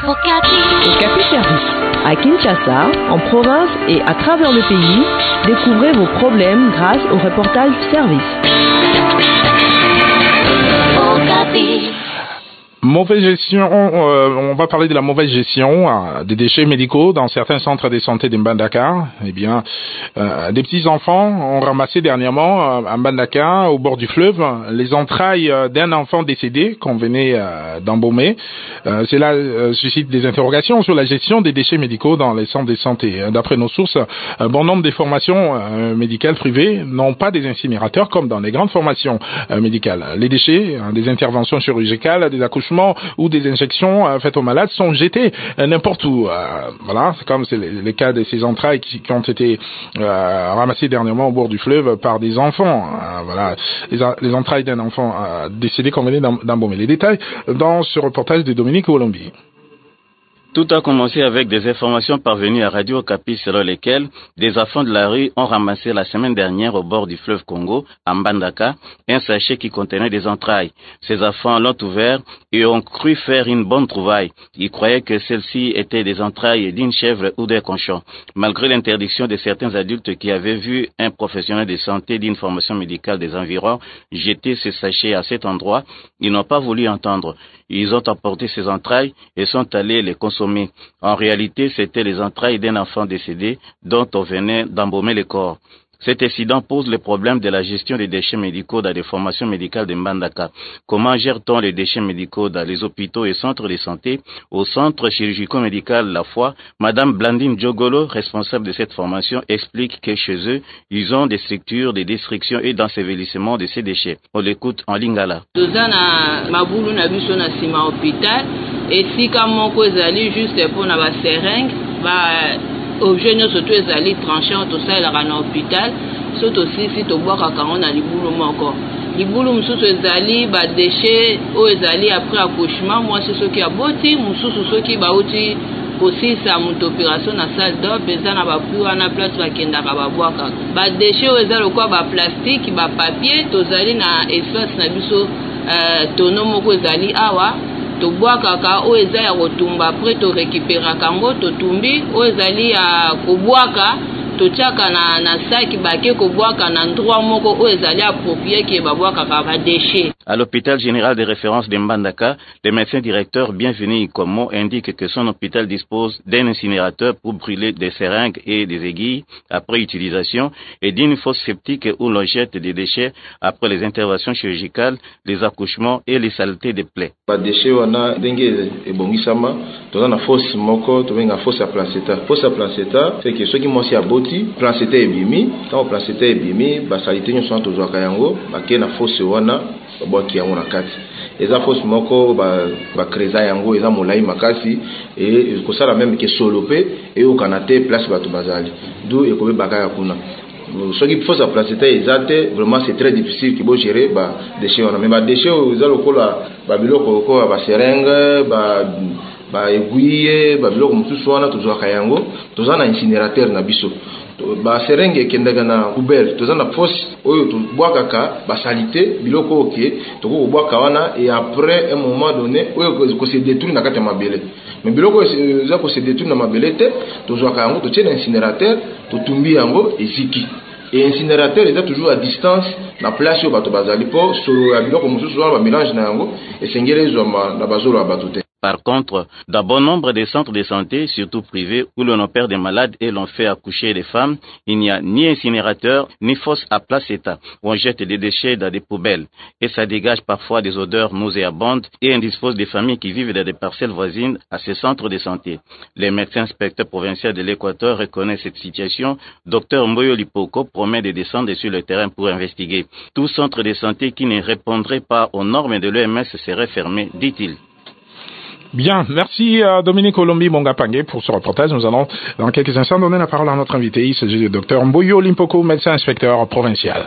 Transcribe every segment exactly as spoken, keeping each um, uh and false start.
Okapi Service. À Kinshasa, en province et à travers le pays, découvrez vos problèmes grâce au reportage Service. Okapi. Mauvaise gestion, euh, on va parler de la mauvaise gestion euh, des déchets médicaux dans certains centres de santé de Mbandaka. Eh bien, euh, des petits enfants ont ramassé dernièrement euh, à Mbandaka, au bord du fleuve, les entrailles euh, d'un enfant décédé qu'on venait euh, d'embaumer. Euh, cela euh, suscite des interrogations sur la gestion des déchets médicaux dans les centres de santé. D'après nos sources, un bon nombre des formations euh, médicales privées n'ont pas des incinérateurs comme dans les grandes formations euh, médicales. Les déchets, hein, des interventions chirurgicales, des accouchements ou des injections euh, faites aux malades sont jetés euh, n'importe où. Euh, voilà, c'est comme c'est le, le cas de ces entrailles qui, qui ont été euh, ramassées dernièrement au bord du fleuve par des enfants. Euh, voilà, les, les entrailles d'un enfant euh, décédé qu'on venait d'embaumer. Les détails dans ce reportage de Dominique Olombi. Tout a commencé avec des informations parvenues à Radio Okapi selon lesquelles des enfants de la rue ont ramassé la semaine dernière au bord du fleuve Congo, à Mbandaka, un sachet qui contenait des entrailles. Ces enfants l'ont ouvert et ont cru faire une bonne trouvaille. Ils croyaient que celles-ci étaient des entrailles d'une chèvre ou d'un cochon. Malgré l'interdiction de certains adultes qui avaient vu un professionnel de santé d'une formation médicale des environs jeter ce sachet à cet endroit, ils n'ont pas voulu entendre. Ils ont emporté ces entrailles et sont allés les consommer. En réalité, c'était les entrailles d'un enfant décédé dont on venait d'embaumer le corps. Cet incident pose le problème de la gestion des déchets médicaux dans les formations médicales de Mbandaka. Comment gère-t-on les déchets médicaux dans les hôpitaux et centres de santé? Au centre chirurgico-médical La Foi, Madame Blandine Djogolo, responsable de cette formation, explique que chez eux, ils ont des structures de destruction et d'ensevelissement de ces déchets. On l'écoute en lingala. Et si comme on peut aller juste pour la seringue, bah objet nous surtout les aller tranchant tout ça il a un hôpital, surtout aussi si tu bois quand on a les boulots encore. Les boulots surtout les aller bah déchets ou les aller après accouchement, moi c'est ce qui a botti, moi surtout ce qui bah aussi aussi ça mon opération na salle d'or, besoin na ba plus na place va kenda ba bois quand. Bah déchets ou les aller quoi bah plastique, bah papier, tous aller na espace na biso euh tono moko les aller awa. To bois kaka o eza ya kotumba après to récupérer kango to tumbi o ezali ya kobwaka to tiaka na na saki bake kobwaka na endroit moko o ezali approprié ki ba bwaka ka ba déchets. À l'hôpital général de référence de Mbandaka, le médecin directeur Bienvenu Ikomo indique que son hôpital dispose d'un incinérateur pour brûler des seringues et des aiguilles après utilisation et d'une fosse septique où l'on jette des déchets après les interventions chirurgicales, les accouchements et les saletés des plaies. Ba déchets wana ndenge ebongisama toza na fosse moko to benga fosse à placenta. Fosse à placenta c'est que ceux qui mosi aboti placenta ebimi, quand placenta ebimi ba salité nyo santo zwa kayango ba ke na fosse wana boki yango na kati eza fosse moko ba ba kreza yango eza molai makasi et ko sala même que solope et au kanate place bato bazali d'où e ko be bakaya kuna ce qui faut sa placenta ezate vraiment c'est très difficile que bo gérer ba déchets on a même ba déchets eza lokola ba biloko ko ba seringue ba ba aiguille ba biloko mususu wana tozwa kayango toza na incinérateur na biso ba serenge kendaga na poubelle toza na fosse oyo to bwakaka ba salité biloko oké to ko bwaka wana et après un moment donné oyo ko se détruire na kati ya mabele mais biloko za ko se détruire na mabele te to zwa kango to tiena incinérateur to tumbi yango eziki et incinérateur est toujours à distance na place yo bato bazali po solo ya biloko mususu wana ba mélange na yango esengele zwa na bazolo ya bato te. Par contre, dans bon nombre de centres de santé, surtout privés, où l'on opère des malades et l'on fait accoucher des femmes, il n'y a ni incinérateur, ni fosse à placenta. On jette des déchets dans des poubelles. Et ça dégage parfois des odeurs nauséabondes et indispose des familles qui vivent dans des parcelles voisines à ces centres de santé. Le médecin inspecteur provincial de l'Équateur reconnaît cette situation. Docteur Mboyo Lipoko promet de descendre sur le terrain pour investiguer. Tout centre de santé qui ne répondrait pas aux normes de l'O M S serait fermé, dit-il. Bien, merci à Dominique Olombi Mongapangé pour ce reportage. Nous allons dans quelques instants donner la parole à notre invité. Il s'agit du docteur Mboyo Limpoko, médecin inspecteur provincial.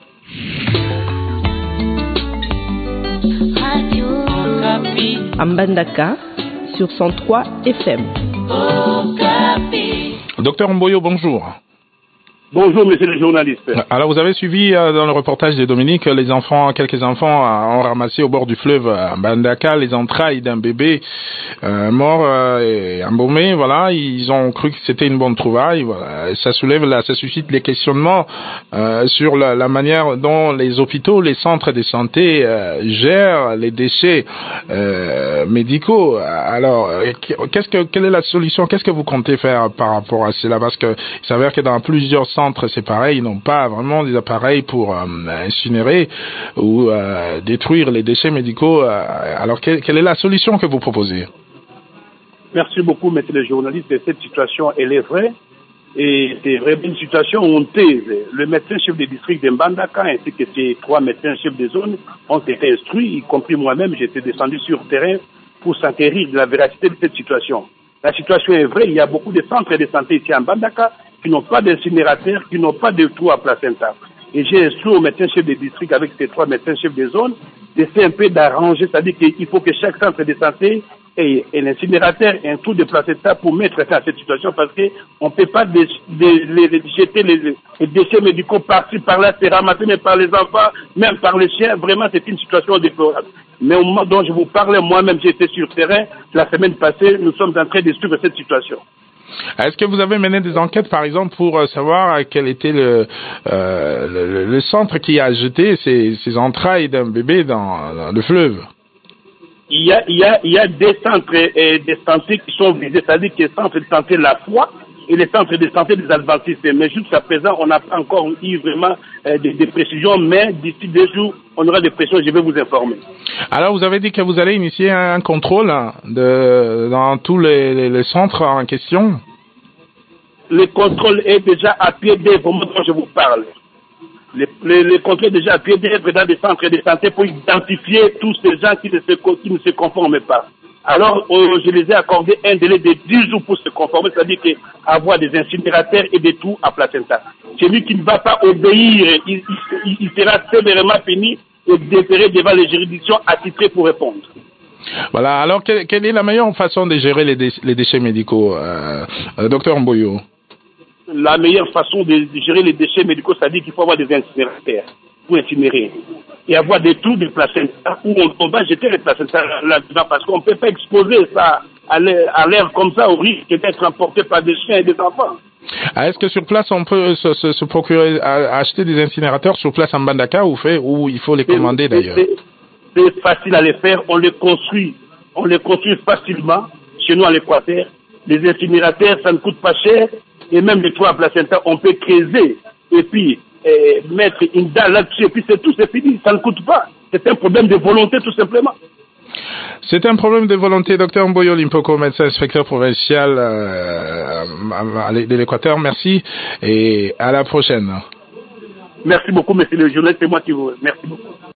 Mbandaka sur cent trois F M. Docteur Mboyo, bonjour. Bonjour, monsieur le journaliste. Alors, vous avez suivi euh, dans le reportage de Dominique, les enfants, quelques enfants euh, ont ramassé au bord du fleuve à Mbandaka les entrailles d'un bébé euh, mort euh, et embaumé. Voilà, ils ont cru que c'était une bonne trouvaille. Voilà, et ça soulève, là, ça suscite des questionnements euh, sur la, la manière dont les hôpitaux, les centres de santé euh, gèrent les déchets euh, médicaux. Alors, qu'est-ce que, quelle est la solution? Qu'est-ce que vous comptez faire par rapport à cela? Parce que il s'avère que dans plusieurs centres, c'est pareil, ils n'ont pas vraiment des appareils pour euh, incinérer ou euh, détruire les déchets médicaux. Euh, alors, quelle, quelle est la solution que vous proposez? Merci beaucoup, monsieur le journaliste. Cette situation, elle est vraie. Et c'est vraiment une situation honteuse. Le médecin-chef du district de Mbandaka ainsi que ses trois médecins-chefs de zone ont été instruits, y compris moi-même. J'étais descendu sur le terrain pour s'enquérir de la véracité de cette situation. La situation est vraie. Il y a beaucoup de centres de santé ici à Mbandaka qui n'ont pas d'incinérateurs, qui n'ont pas de trou à placenta. Et j'ai instruit au médecin-chef de district avec ces trois médecins-chefs de zone d'essayer un peu d'arranger, c'est-à-dire qu'il faut que chaque centre de santé ait un incinérateur et un trou de placenta pour mettre fin à cette situation parce qu'on ne peut pas de, de, de, de jeter les, les déchets médicaux par-ci, par-là, c'est ramassé même par les enfants, même par les chiens. Vraiment, c'est une situation déplorable. Mais au moment dont je vous parlais, moi-même, j'étais sur le terrain. La semaine passée, nous sommes en train de suivre cette situation. Est-ce que vous avez mené des enquêtes, par exemple, pour savoir quel était le, euh, le, le centre qui a jeté ces, ces entrailles d'un bébé dans, dans le fleuve? Il y a, il y a, il y a des centres et des santé qui sont visés, c'est-à-dire que les centres de santé La Foi et les centres de santé des adventistes. Mais jusqu'à présent, on n'a pas encore eu vraiment euh, des, des précisions, mais d'ici deux jours, on aura des précisions, je vais vous informer. Alors, vous avez dit que vous allez initier un contrôle de, dans tous les, les, les centres en question? Le contrôle est déjà à pied d'œuvre au moment dont je vous parle. Le, le, le contrôle est déjà à pied d'œuvre dans des centres de santé pour identifier tous ces gens qui ne se, qui ne se conforment pas. Alors, euh, je les ai accordé un délai de dix jours pour se conformer, c'est-à-dire avoir des incinérateurs et des trous à placenta. Celui qui ne va pas obéir, il, il, il sera sévèrement puni et déféré devant les juridictions attitrées pour répondre. Voilà, alors quelle, quelle est la meilleure façon de gérer les, dé, les déchets médicaux, euh, euh, docteur Mboyo? La meilleure façon de gérer les déchets médicaux, c'est-à-dire qu'il faut avoir des incinérateurs pour incinérer et avoir des trous de placenta où on, on va jeter les placentas là-dedans parce qu'on ne peut pas exposer ça à l'air comme ça au risque d'être emporté par des chiens et des enfants. Ah, est-ce que sur place on peut se, se, se procurer, à, acheter des incinérateurs sur place en Mbandaka ou fait ou il faut les commander d'ailleurs? C'est facile à les faire, on les construit, on les construit facilement chez nous à l'Équateur. Les incinérateurs, ça ne coûte pas cher et même les trous à placenta, on peut creuser et puis eh, mettre une dalle là-dessus et puis c'est tout, c'est fini, ça ne coûte pas. C'est un problème de volonté tout simplement. C'est un problème de volonté, docteur Mboyo Limpoko, médecin inspecteur provincial euh, de l'Équateur. Merci et à la prochaine. Merci beaucoup, monsieur le journaliste, c'est moi qui vous... Merci beaucoup.